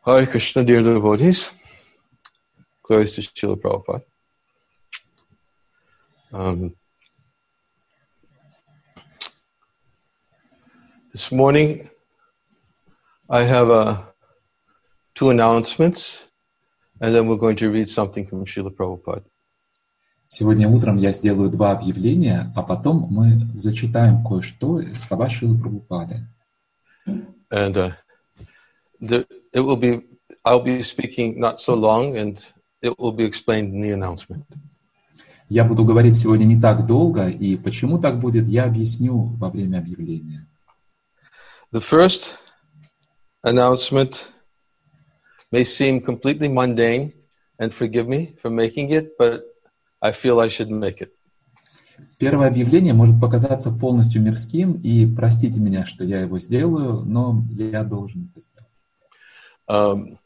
Hare Krishna, dear devotees. Glories to Srila Prabhupada. This morning, I have two announcements, and then we're going to read something from Srila Prabhupada. Сегодня утром я сделаю два объявления, а потом мы зачитаем кое-что из слова Шрилы Прабхупады. And I'll be speaking not so long, and it will be explained in the announcement. Я буду говорить сегодня не так долго, и почему так будет, я объясню во время объявления. The first announcement may seem completely mundane, and forgive me for making it, but I feel I should make it. Первое объявление может показаться полностью мирским, и простите меня, что я его сделаю, но я должен это сделать.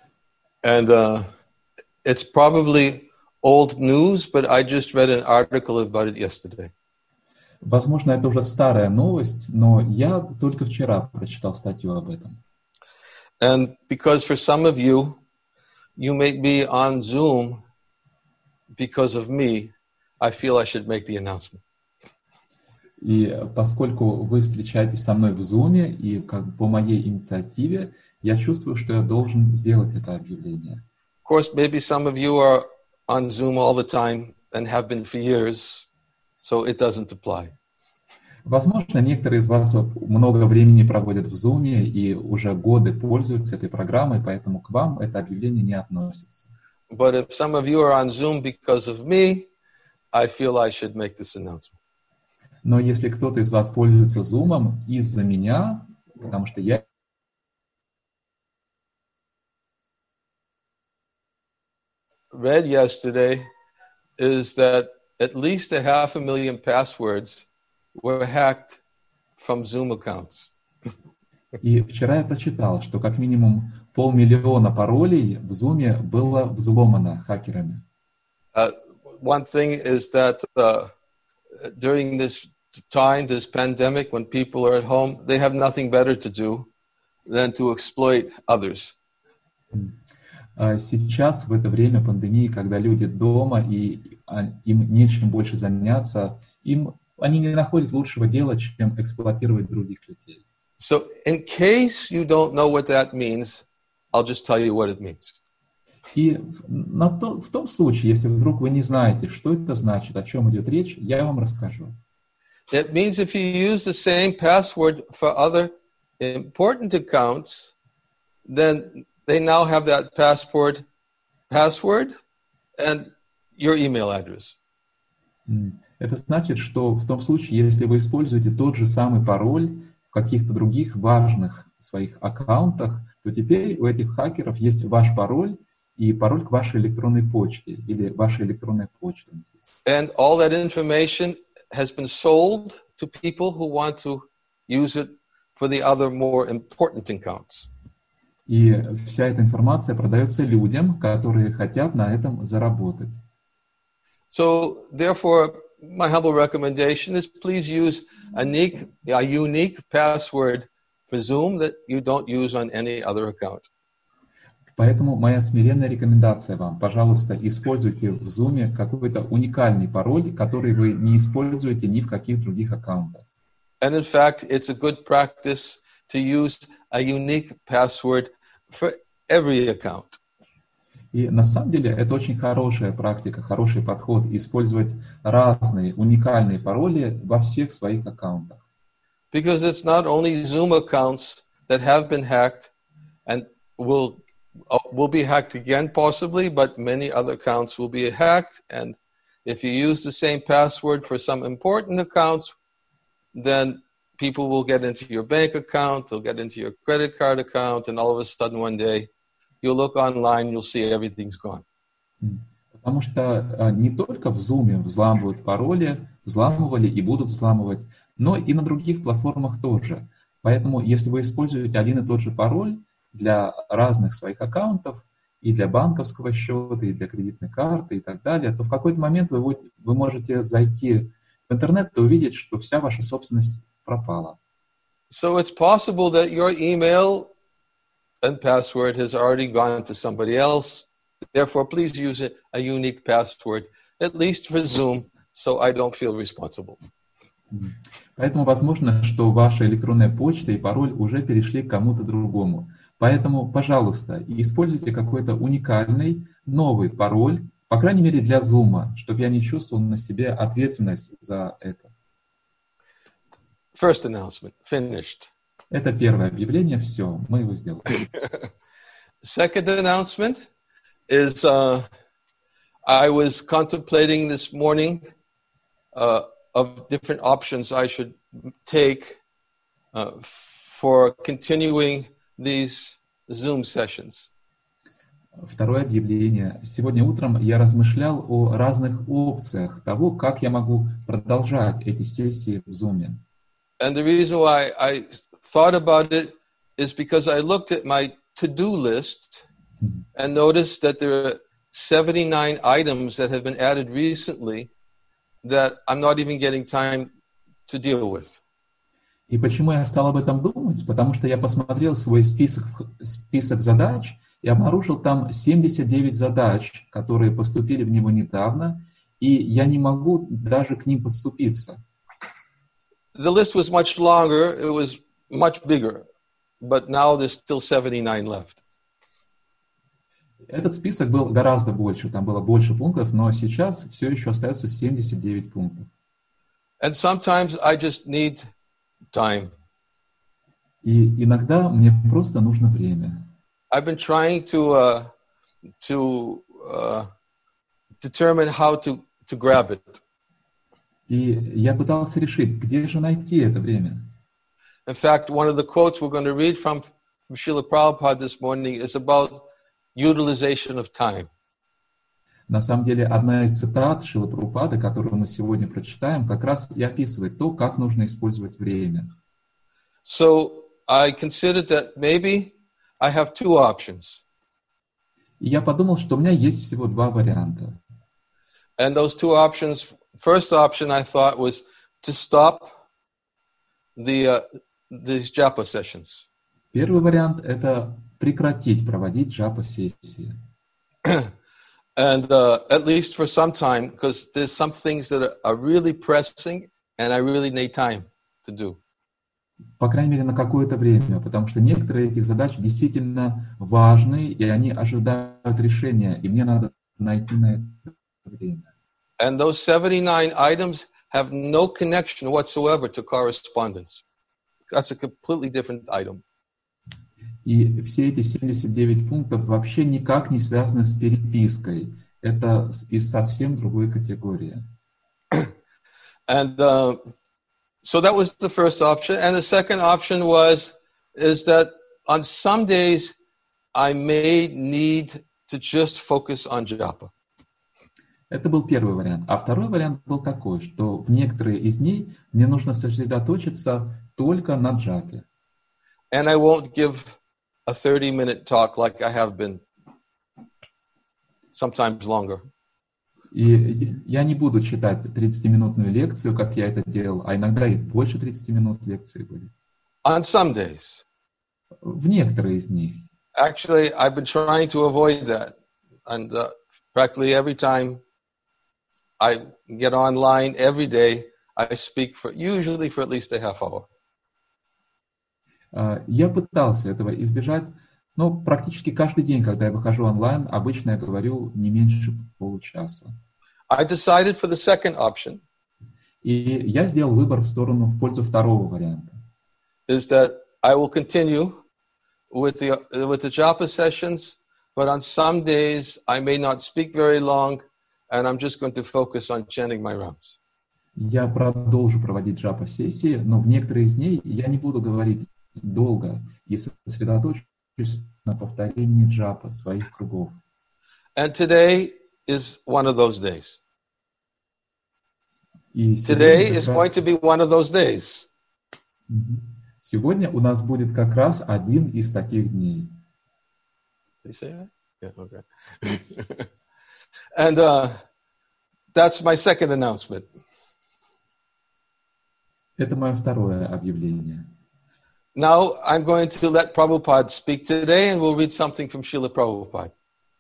It's probably old news, but I just read an article about it yesterday. Возможно, это уже старая новость, но я только вчера прочитал статью об этом. And because for some of you, you may be on Zoom because of me, I feel I should make the announcement. И поскольку вы встречаетесь со мной в Zoom, и как по моей инициативе, я чувствую, что я должен сделать это объявление. Of course, maybe some of you are on Zoom all the time and have been for years, so it doesn't apply. Возможно, некоторые из вас много времени проводят в Zoom и уже годы пользуются этой программой, поэтому к вам это объявление не относится. But if some of you are on Zoom because of me, I feel I should make this announcement. Но если кто-то из вас пользуется Zoom из-за меня, потому что я read yesterday is that at least 500,000 passwords were hacked from Zoom accounts. И вчера я прочитал, что как минимум 500,000 паролей в Zoom было взломано хакерами. One thing is that during this time, this pandemic, when people are at home, they have nothing better to do than to exploit others. Сейчас, в это время пандемии, когда люди дома и им нечем больше заняться, они не находят лучшего дела, чем эксплуатировать других людей. So, in case you don't know what that means, I'll just tell you what it means. И в том случае, если вдруг вы не знаете, что это значит, о чем идет речь, я вам расскажу. It means if you use the same password for other important accounts, then they now have that password and your email address. Это значит, что в том случае, если вы используете тот же самый пароль в каких-то других важных своих аккаунтах, то теперь у этих хакеров есть ваш пароль и пароль к вашей электронной почте или ваша электронная почта. And all that information has been sold to people who want to use it for the other more important accounts. И вся эта информация продается людям, которые хотят на этом заработать. So, therefore, my humble recommendation is please use a unique password for Zoom that you don't use on any other account. Поэтому моя смиренная рекомендация вам, пожалуйста, используйте в Zoom какой-то уникальный пароль, который вы не используете ни в каких других аккаунтах. And in fact, it's a good practice to use a unique password for every account. И на самом деле это очень хорошая практика, хороший подход использовать разные уникальные пароли во всех своих аккаунтах. Because it's not only Zoom accounts that have been hacked and will be hacked again possibly, but many other accounts will be hacked. And if you use the same password for some important accounts, then people will get into your bank account, they'll get into your credit card account, and all of a sudden one day you'll look online, you'll see everything's gone. Потому что не только в Zoom взламывают пароли, взламывали и будут взламывать, но и на других платформах тоже. Поэтому, если вы используете один и тот же пароль для разных своих аккаунтов, и для банковского счета, и для кредитной карты, и так далее, то в какой-то момент вы можете зайти в интернет и увидеть, что вся ваша собственность пропала. So it's possible that your email and password has already gone to somebody else. Therefore, please use a unique password, at least for Zoom, so I don't feel responsible. Поэтому возможно, что ваша электронная почта и пароль уже перешли к кому-то другому. Поэтому, пожалуйста, используйте какой-то уникальный, новый пароль, по крайней мере для Zoom, чтобы я не чувствовал на себе ответственность за это. First announcement, finished. Это первое объявление, все, мы его сделали. Second announcement is I was contemplating this morning of different options I should take for continuing these Zoom sessions. Второе объявление. Сегодня утром я размышлял о разных опциях того, как я могу продолжать эти сессии в Zoom. And the reason why I thought about it is because I looked at my to-do list and noticed that there are 79 items that have been added recently that I'm not even getting time to deal with. И почему я стал об этом думать? Потому что я посмотрел свой список задач и обнаружил там 79 задач, которые поступили в него недавно, и я не могу даже к ним подступиться. The list was much longer, it was much bigger, but now there's still 79 left. Этот список был гораздо больше, там было больше пунктов, но сейчас все еще остается 79 пунктов. And sometimes I just need time. И иногда мне просто нужно время. I've been trying to determine how to grab it. И я пытался решить, где же найти это время. In fact, one of the quotes we're going to read from Srila Prabhupada this morning is about utilization of time. На самом деле, одна из цитат Шрилы Прабхупады, которую мы сегодня прочитаем, как раз и описывает то, как нужно использовать время. So I considered that maybe I have two options. И я подумал, что у меня есть всего два варианта. And those two options, first option I thought was to stop these japa sessions. Первый вариант — это прекратить проводить джапа-сессии. And at least for some time, because there's some things that are really pressing and I really need time to do. По крайней мере, на какое-то время, потому что некоторые этих задач действительно важны, и они ожидают решения, и мне надо найти на это время. And those 79 items have no connection whatsoever to correspondence. That's a completely different item. И все эти 79 пунктов вообще никак не связаны с перепиской. Это из совсем другой категории. And so that was the first option. And the second option is that on some days I may need to just focus on japa. Это был первый вариант. А второй вариант был такой, что в некоторые из дней мне нужно сосредоточиться только на джапе. And I won't give a 30-minute talk like I have been, sometimes longer. И я не буду читать 30-минутную лекцию, как я это делал, а иногда и больше 30 минут лекции были. On some days. В некоторые из них. Actually, I've been trying to avoid that. And practically every time I get online, every day, I speak usually for at least a half hour. Я пытался этого избежать, но практически каждый день, когда я выхожу онлайн, обычно я говорю не меньше получаса. I decided for the second option. И я сделал выбор в пользу второго варианта. Is that I will continue with the japa sessions, but on some days I may not speak very long, and I'm just going to focus on chanting my rounds. Я продолжу проводить джапа-сессии, но в некоторые из дней я не буду говорить долго и сосредоточусь на повторении джапа своих кругов. And today is one of those days. И Today is going to be one of those days. Сегодня у нас будет как раз один из таких дней. Did you say that? Yeah, okay. And that's my second announcement. Это мое второе объявление. Now I'm going to let Prabhupada speak today, and we'll read something from Srila Prabhupada.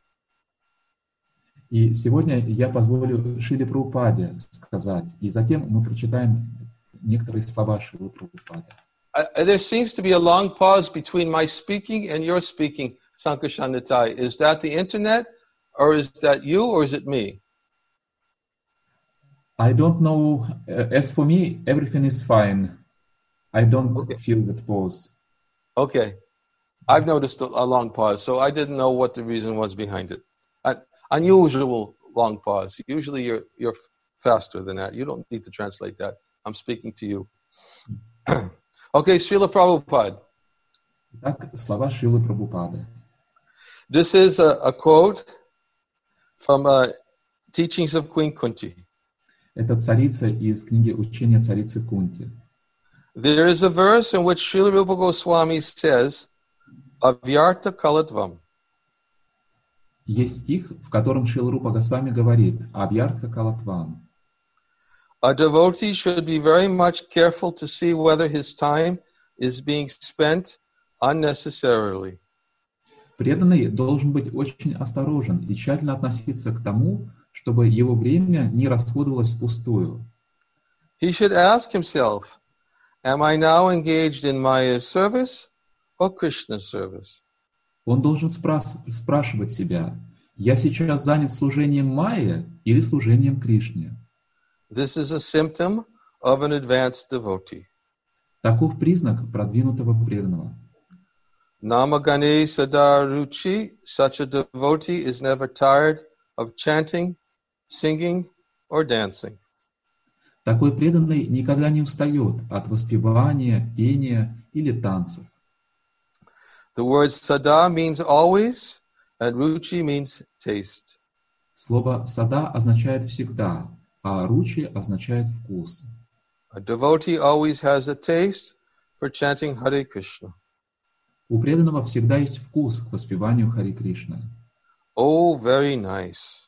И сегодня я позволю Шриле Прабхупаде сказать, и затем мы прочитаем некоторые слова Шрилы Прабхупады. There seems to be a long pause between my speaking and your speaking, Sankarshan Nitai. Is that the internet, or is that you, or is it me? I don't know. As for me, everything is fine. I don't feel that pause. Okay. I've noticed a long pause, so I didn't know what the reason was behind it. Unusual long pause. Usually you're faster than that. You don't need to translate that. I'm speaking to you. Okay, Srila Prabhupada. Итак, слова Шрилы Прабхупады. This is a quote from Teachings of Queen Kunti. Это царица из книги «Учения царицы Кунти». There is a verse in which Srila Rupa Goswami says, Avyartha Kalatvam. Есть стих, в котором Шрила Рупа Госвами говорит «Абьяртха калатвам». A devotee should be very much careful to see whether his time is being spent unnecessarily. Преданный должен быть очень осторожен и тщательно относиться к тому, чтобы его время не расходовалось впустую. He should ask himself, am I now engaged in Maya's service or Krishna's service? Он должен спрашивать себя, я сейчас занят служением Майе или служением Кришне? This is a symptom of an advanced devotee. Таков признак продвинутого преданного. Namagane Sadaruchi, such a devotee is never tired of chanting, singing, or dancing. Такой преданный никогда не устает от воспевания, пения или танцев. The word sada means always, and ruchi means taste. Слово «сада» означает «всегда», а «ручи» означает «вкус». A devotee always has a taste for chanting Hare Krishna. У преданного всегда есть вкус к воспеванию Хари Кришна. Oh, very nice.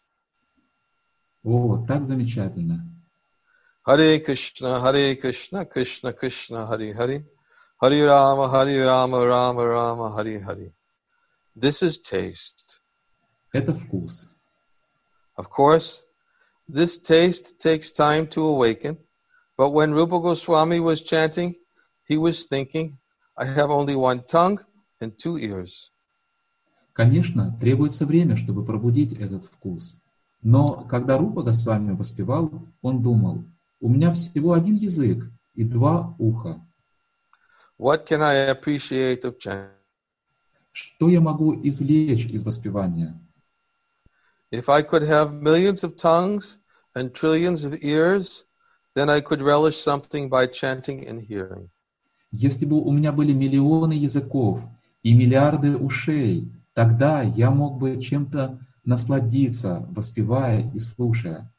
О, так замечательно. Hare Krishna, Krishna Krishna, Hare Hare. Hare Rama, Rama Rama, Hare Hare. This is taste. Это вкус. Of course, this taste takes time to awaken, but when Rupa Goswami was chanting, he was thinking, I have only one tongue and two ears. Конечно, требуется время, чтобы пробудить этот вкус. Но когда Рупа Госвами воспевал, он думал, у меня всего один язык и два уха. What can I appreciate of chanting? Что я могу извлечь из воспевания? If I could have millions of tongues and trillions of ears, then I could relish something by chanting and hearing. Если бы у меня были миллионы языков и миллиарды ушей, тогда я мог бы чем-то насладиться, воспевая и слушая.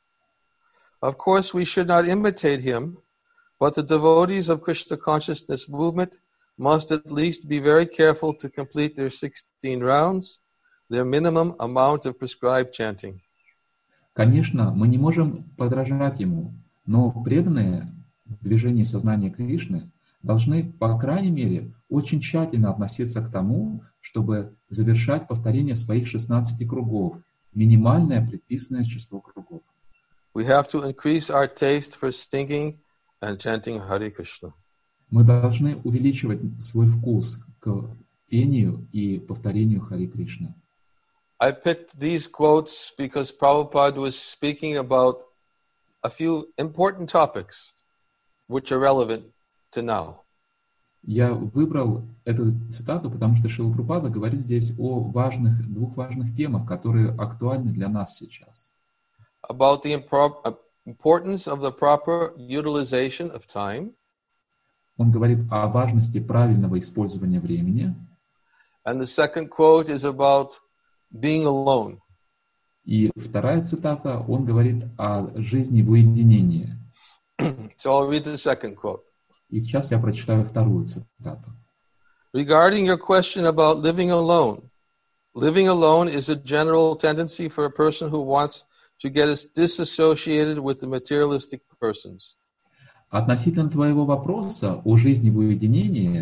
Of course, we should not imitate him, but the devotees of Krishna consciousness movement must at least be very careful to complete their 16 rounds, their minimum amount of prescribed chanting. Конечно, мы не можем подражать ему, но преданные в движении сознания Кришны должны, по крайней мере, очень тщательно относиться к тому, чтобы завершать повторение своих 16 кругов, минимальное предписанное число кругов. We have to increase our taste for singing and chanting Hare Krishna. Мы должны увеличивать свой вкус к пению и повторению Хари Кришны. I picked these quotes because Prabhupada was speaking about a few important topics which are relevant to now. Я выбрал эту цитату, потому что Шрила Прабхупада говорит здесь о двух важных темах, которые актуальны для нас сейчас. About the importance of the proper utilization of time. Он говорит о важности правильного использования времени. And the second quote is about being alone. И вторая цитата, он говорит о жизни в уединении. So I'll read the second quote. И сейчас я прочитаю вторую цитату. Regarding your question about living alone is a general tendency for a person who wants to get us disassociated with the materialistic persons. Относительно твоего вопроса о жизни в уединении,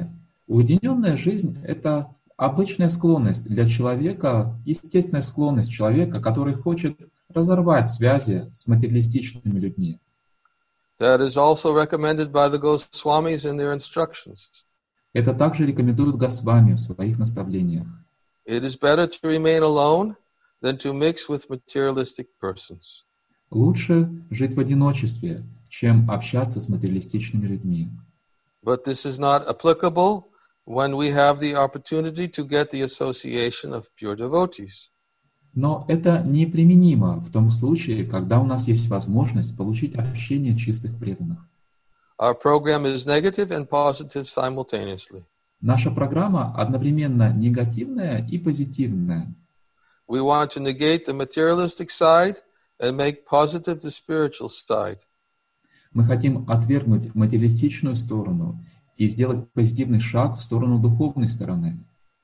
Уединенная жизнь — это обычная склонность для человека, естественная склонность человека, который хочет разорвать связи с материалистичными людьми. That is also recommended by the Goswamis in their instructions. Это также рекомендует Госвами в своих наставлениях. It is better to remain alone than to mix with materialistic persons. Лучше жить в одиночестве, чем общаться с материалистичными людьми. But this is not applicable when we have the opportunity to get the association of pure devotees. Но это неприменимо в том случае, когда у нас есть возможность получить общение чистых преданных. Our program is negative and positive simultaneously. Наша программа одновременно негативная и позитивная. We want to negate the materialistic side and make positive the spiritual side. Мы хотим отвергнуть материалистичную сторону и сделать позитивный шаг в сторону духовной стороны.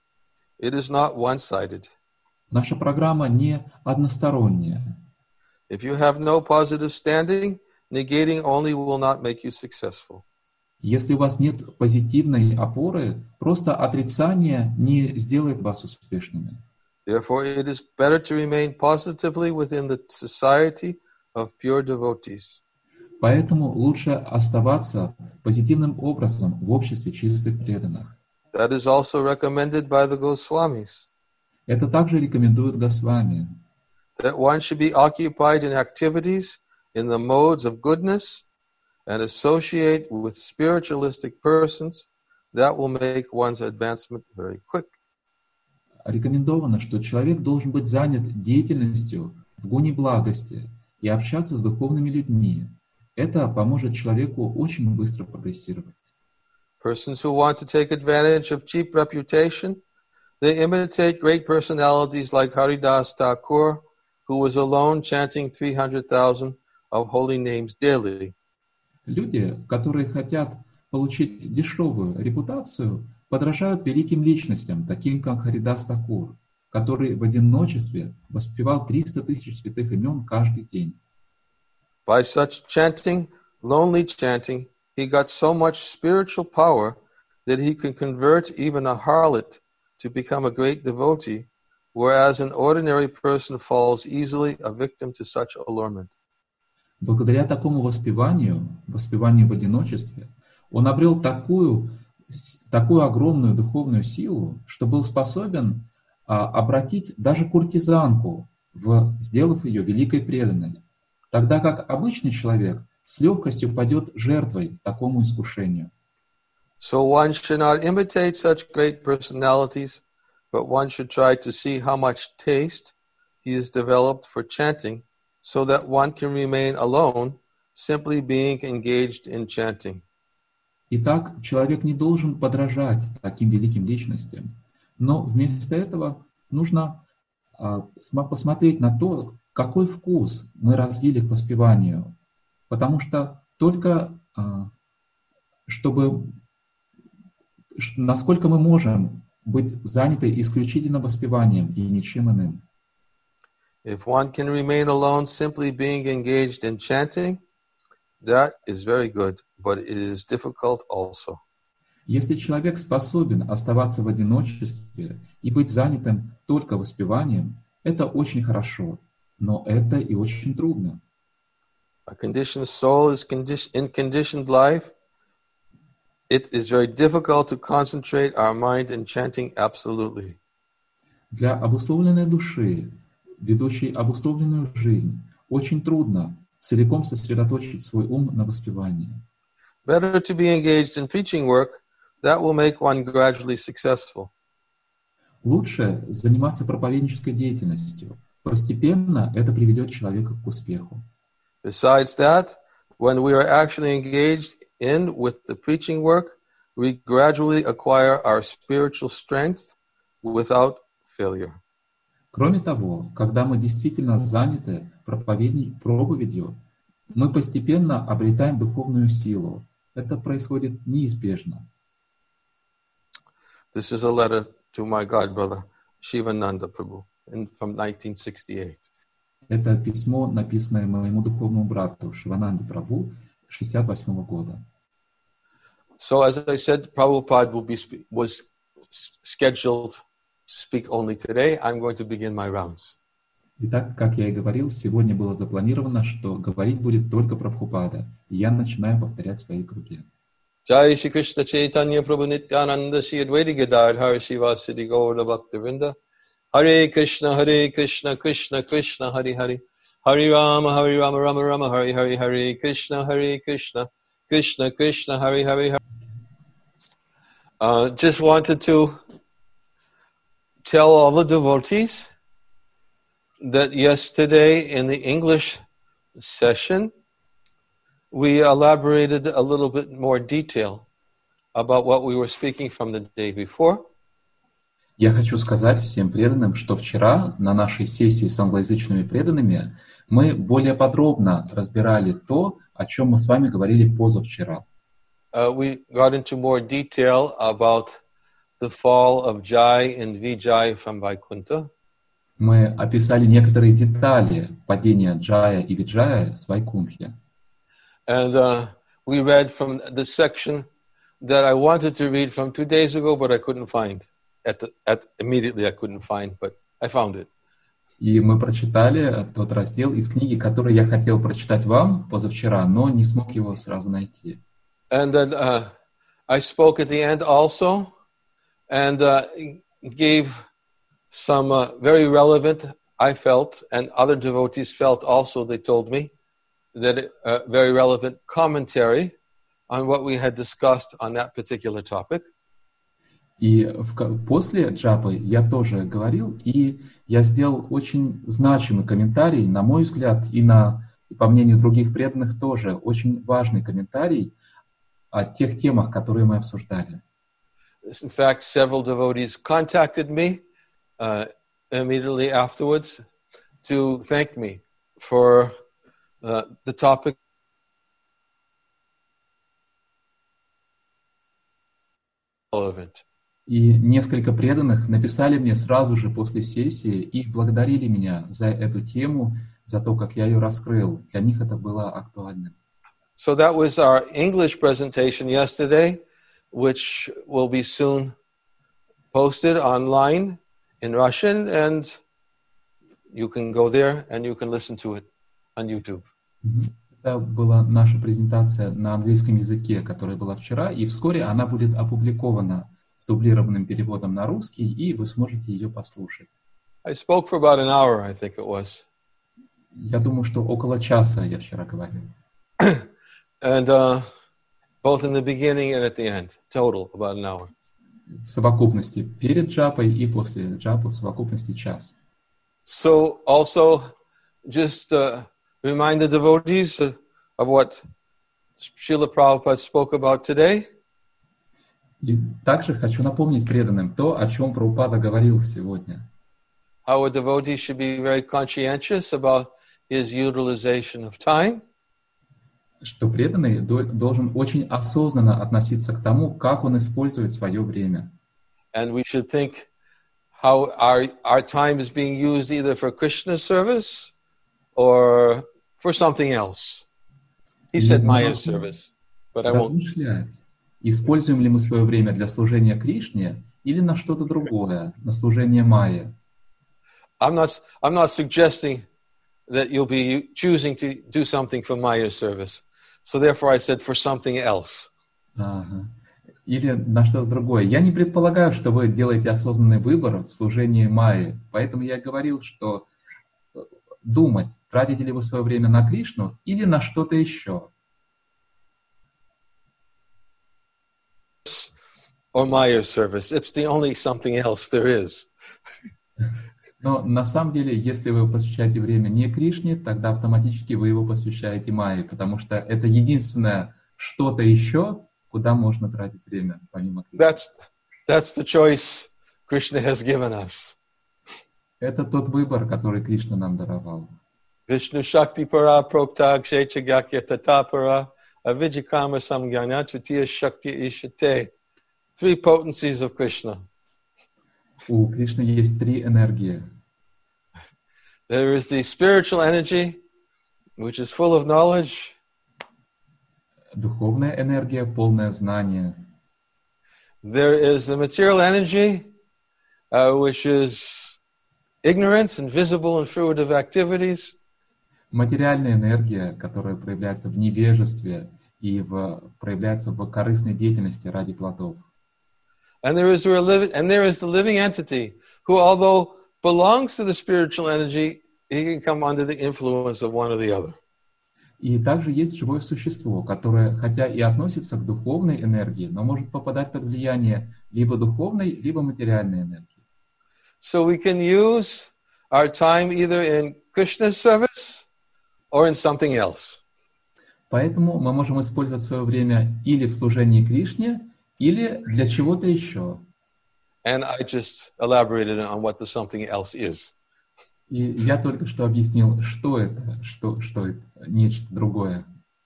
It is not one-sided. Наша программа не односторонняя. If you have no positive standing, negating only will not make you successful. Если у вас нет позитивной опоры, просто отрицание не сделает вас успешными. Therefore, it is better to remain positively within the society of pure devotees. Поэтому лучше оставаться позитивным образом в обществе чистых преданных. That is also recommended by the Goswamis. Это также рекомендует Госвами. That one should be occupied in activities in the modes of goodness and associate with spiritualistic persons. That will make one's advancement very quick. Рекомендовано, что человек должен быть занят деятельностью в гуне благости и общаться с духовными людьми. Это поможет человеку очень быстро прогрессировать. Persons who want to take advantage of cheap reputation, they imitate great personalities like Haridas Thakur, who was alone chanting 300,000 of holy names daily. Люди, которые хотят получить дешевую репутацию, подражают великим личностям, таким как Харидас Такур, который в одиночестве воспевал 300 тысяч святых имен каждый день. By such chanting, lonely chanting, he got so much spiritual power that he could convert even a harlot to become a great devotee, whereas an ordinary person falls easily a victim to such allurement. Благодаря такому воспеванию в одиночестве, он обрел такую огромную духовную силу, что был способен обратить даже куртизанку, сделав ее великой преданной, тогда как обычный человек с легкостью падет жертвой такому искушению. So one should not imitate such great personalities, but one should try to see how much taste he has developed for chanting, so that one can remain alone, simply being engaged in chanting. Итак, человек не должен подражать таким великим личностям, но вместо этого нужно посмотреть на то, какой вкус мы развили к воспеванию, потому что только насколько мы можем быть заняты исключительно воспеванием и ничем иным. If one can remain alone simply being engaged in chanting, that is very good, but it is difficult also. Если человек способен оставаться в одиночестве и быть занятым только воспеванием, это очень хорошо, но это и очень трудно. A conditioned soul is in conditioned life. It is very difficult to concentrate our mind in chanting absolutely. Для обусловленной души, ведущей обусловленную жизнь, очень трудно целиком сосредоточить свой ум на воспевании. Better to be engaged in preaching work. That will make one gradually successful. Лучше заниматься проповеднической деятельностью. Постепенно это приведет человека к успеху. Besides that, when we are actually engaged with the preaching work, we gradually acquire our spiritual strength without failure. Кроме того, когда мы действительно заняты проповедью, мы постепенно обретаем духовную силу. Это происходит неизбежно. This is a letter to my godbrother, Shivananda Prabhu, from 1968. Это письмо, написанное моему духовному брату Шивананде Прабhu 1968 года. So as I said, Prabhupada was scheduled to speak only today. I'm going to begin my rounds. Итак, как я и говорил, сегодня было запланировано, что говорить будет только Прабхупада, и я начинаю повторять свои круги. Jai Shri Krishna Chaitanya Prabhu Nityananda Shri Advaita Gadadhar Shivasati Gaura Bhaktivinoda Hare Krishna Krishna Krishna Hare Hare Hare Rama Rama Rama Hare Hare Hare Krishna Krishna Krishna Hare Hare Hare. Just wanted to tell all the devotees that yesterday in the English session we elaborated a little bit more detail about what we were speaking from the day before. Я хочу сказать всем преданным, что вчера на нашей сессии с англоязычными преданными мы более подробно разбирали то, о чем мы с вами говорили позавчера. We got into more detail about the fall of Jai and Vijay from Vaikuntha. Мы описали некоторые детали падения Джая и Виджая с Вайкунтхи. And we read from the section that I wanted to read from 2 days ago, but I couldn't find. Immediately I couldn't find, but I found it. И мы прочитали тот раздел из книги, который я хотел прочитать вам позавчера, но не смог его сразу найти. And then I spoke at the end also, and gave some very relevant, I felt, and other devotees felt also, they told me, that very relevant commentary on what we had discussed on that particular topic. И после джапы я тоже говорил, и я сделал очень значимый комментарий, на мой взгляд, и по мнению других преданных тоже, очень важный комментарий о тех темах, которые мы обсуждали. In fact, several devotees contacted me immediately afterwards to thank me for the topic relevant. И несколько преданных написали мне сразу же после сессии и благодарили меня за эту тему, за то, как я ее раскрыл. Для них это было актуально. So that was our English presentation yesterday, which will be soon posted online in Russian, and you can go there and you can listen to it on YouTube. Это была наша презентация на английском языке, которая была вчера, и вскоре она будет опубликована с дублированным переводом на русский, и вы сможете ее послушать. I spoke for about an hour, I think it was. Я думаю, что около часа я вчера говорил. And both in the beginning and at the end, total about an hour. В совокупности перед джапой и после джапы в совокупности час. So also just remind the devotees of what Srila Prabhupada spoke about today. И также хочу напомнить преданным то, о чем Прабхупада говорил сегодня. How a devotee should be very conscientious about his utilization of time. Что преданный должен очень осознанно относиться к тому, как он использует свое время. And we should think how our time is being used either for Krishna service or for something else. He said Maya service, but I won't. Размышлять, используем ли мы свое время для служения Кришне или на что-то другое, на служение Майе. I'm not suggesting that you'll be choosing to do something for Maya service. So therefore I said for something else. Ага. Или на что-то другое. Я не предполагаю, что вы делаете осознанный выбор в служении Майе. Поэтому я говорил, что думать, тратите ли вы свое время на Кришну или на что-то еще. Or Maya service. It's the only something else there is. Но на самом деле, если вы посвящаете время не Кришне, тогда автоматически вы его посвящаете Майе, потому что это единственное что-то еще, куда можно тратить время, помимо Кришны. That's the choice Krishna has given us. Это тот выбор, который Кришна нам даровал. Vishnu Shakti Para Prokta Kshetra Gyakya Tatapara Avijikama Samgyana Tritiya Shakti Ishate. 3 potencies of Krishna. У Кришны есть 3 энергии. There is the spiritual energy, which is full of knowledge. Духовная энергия, полное знание. There is the material energy, which is ignorance and visible and fruitive activities. Материальная энергия, которая проявляется в невежестве и проявляется в корыстной деятельности ради плодов. And there is the living entity who, although belongs to the spiritual energy, he can come under the influence of one or the other. И также есть живое существо, которое, хотя и относится к духовной энергии, но может попадать под влияние либо духовной, либо материальной энергии. So we can use our time either in Krishna's service or in something else. Поэтому мы можем использовать свое время или в служении Кришне, или для чего-то еще. And I just elaborated on what the something else is. И я только что объяснил, что это, что это, нечто другое.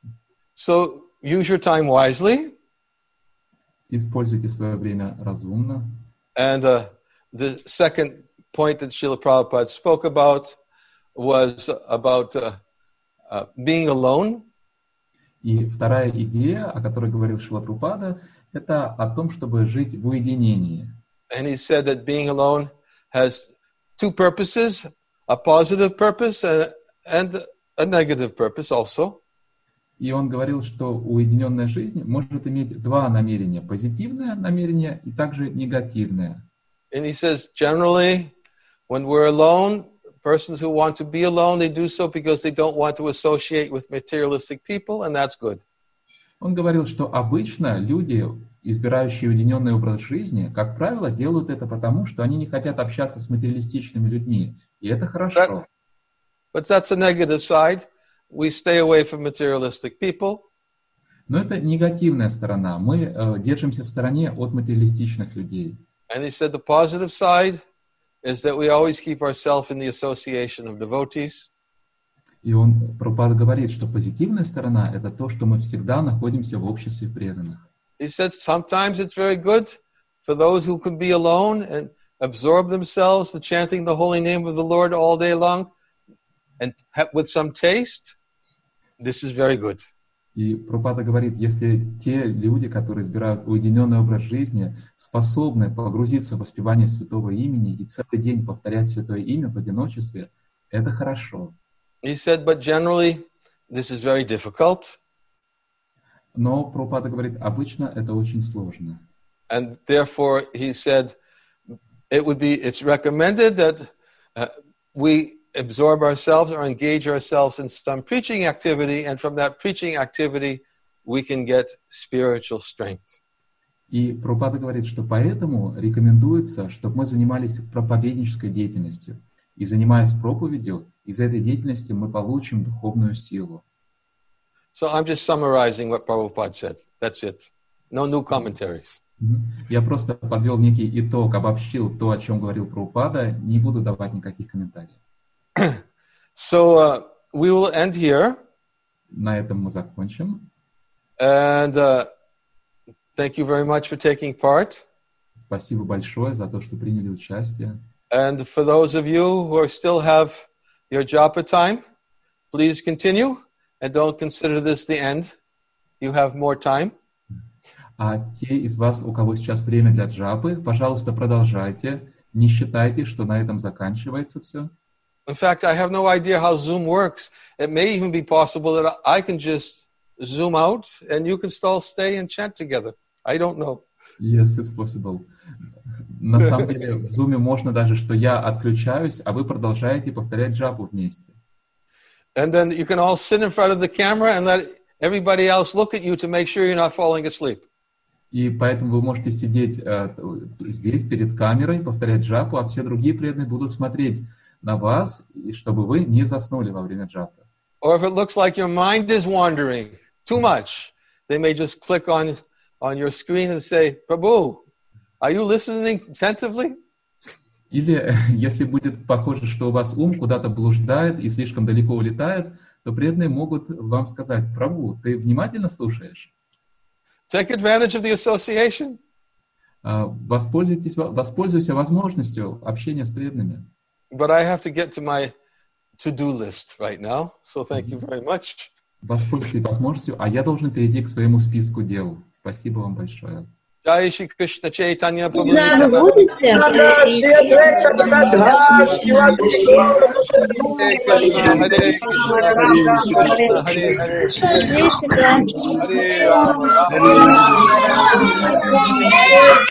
So use your time wisely. Используйте свое время разумно. And the second point that Srila Prabhupada spoke about was about being alone. И вторая идея, о которой говорил Шрила Прабхупада, это о том, чтобы жить в уединении. And he said that being alone has two purposes, a positive purpose and a negative purpose also. И он говорил, что уединенная жизнь может иметь два намерения: позитивное намерение и также негативное. And he says generally, when we're alone, persons who want to be alone, they do so because they don't want to associate with materialistic people, and that's good. Он говорил, что обычно люди, избирающие уединенный образ жизни, как правило, делают это потому, что они не хотят общаться с материалистичными людьми. И это хорошо. But that's a negative side. We stay away from materialistic people. Но это негативная сторона. Мы держимся в стороне от материалистичных людей. And he said the positive side is that we always keep ourselves in the association of devotees. И Прабхупада говорит, что позитивная сторона — это то, что мы всегда находимся в обществе преданных. He said sometimes it's very good for those who can be alone and absorb themselves in chanting the holy name of the Lord all day long and with some taste. This is very good. И Прабхупада говорит, если те люди, которые избирают уединенный образ жизни, способны погрузиться в воспевание святого имени и целый день повторять святое имя в одиночестве, это хорошо. He said, but generally this is very difficult. Но Прабхупада говорит, обычно это очень сложно. And therefore, he said, it's recommended that we absorb ourselves or engage ourselves in some preaching activity, and from that preaching activity, we can get spiritual strength. И Прабхупада говорит, что поэтому рекомендуется, чтобы мы занимались проповеднической деятельностью. И занимаясь проповедью, из этой деятельности мы получим духовную силу. So I'm just summarizing what Prabhupada said. That's it. No new commentaries. Я просто подвел некий итог, обобщил то, о чем говорил Прабхупада, не буду давать никаких комментариев. So we will end here. На этом мы закончим. And thank you very much for taking part. Спасибо большое за то, что приняли участие. And for those of you who still have your japa time, please continue and don't consider this the end. You have more time. А те из вас, у кого сейчас время для джапы, пожалуйста, продолжайте. Не считайте, что на этом заканчивается все. In fact, I have no idea how Zoom works. It may even be possible that I can just zoom out and you can still stay and chant together. I don't know. Yes, it's possible. На самом деле, в Zoom можно даже, что я отключаюсь, а вы продолжаете повторять джапу вместе. And then you can all sit in front of the camera and let everybody else look at you to make sure you're not falling asleep. И поэтому вы можете сидеть здесь перед камерой, повторять джапу, а все другие преданные будут смотреть на вас, и чтобы вы не заснули во время джапы. Or if it looks like your mind is wandering too much, they may just click on your screen and say, Prabhu, are you listening attentively? Или если будет похоже, что у вас ум куда-то блуждает и слишком далеко улетает, то преданные могут вам сказать, Прабху, ты внимательно слушаешь? Take advantage of the association. Воспользуйся возможностью общения с преданными. But I have to get to my to-do list right now, so thank you very much. воспользуйтесь возможностью, а я должен перейти к своему списку дел. Спасибо вам большое. Jai Shri Krishna Chaitanya Prabhu Не знаю, вы будете? Hare Krishna Hare Krishna Скажите, да. Hare Rama Hare Rama